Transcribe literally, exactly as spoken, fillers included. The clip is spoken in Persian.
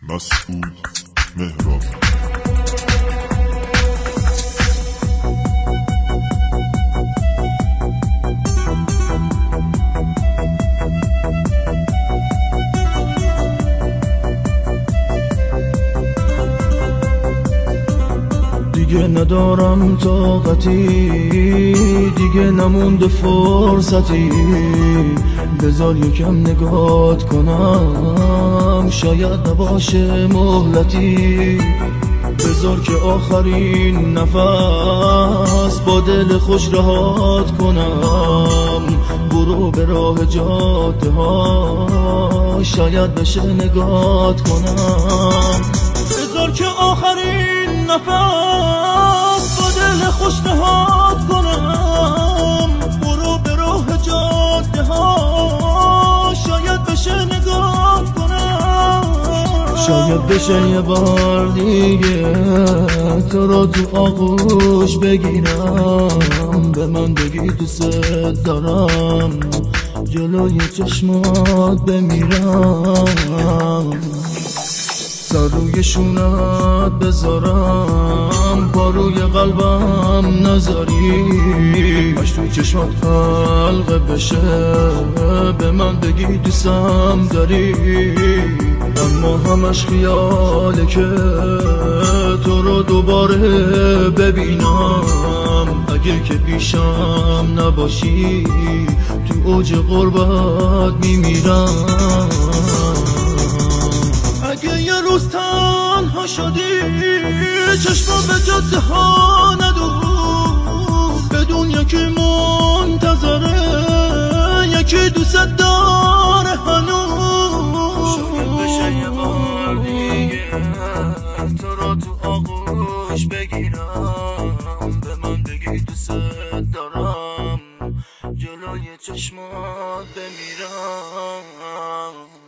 مسعود مهراب. دیگه ندارم طاقتی، دیگه نمونده فرصتی، بذار یکم نگات کنم، شاید نباشه مهلتی، بذار که آخرین نفس با دل خوش رهات کنم، برو به راه جاده ها، شاید بشه نگات کنم، بذار که آخرین نفس با دل خوش رهات کنم، برو به راه جاده ها، شاید بشه نگات کنم، شاید بشه یه بار دیگه تو رو تو آغوش بگیرم، به من بگی دوست دارم، جلوی چشمات بمیرم، سر روی شونت بذارم، پا روی قلبم نذاری، اش تو چشمات حلقه بشه، به من بگی دوستم داری، اما همش خیاله که تو رو دوباره ببینم، اگه که پیشم نباشی تو اوج غربت میمیرم، اگه یه روز تنها شدی چشمم به جاده ها ندور، بدون یکی منتظره، یکی دوست داره هنوز، شاید بشه یه بار دیگه تو رو تو آغوش بگیرم، به من بگی دوست دارم، جلوی چشمات بمیرم.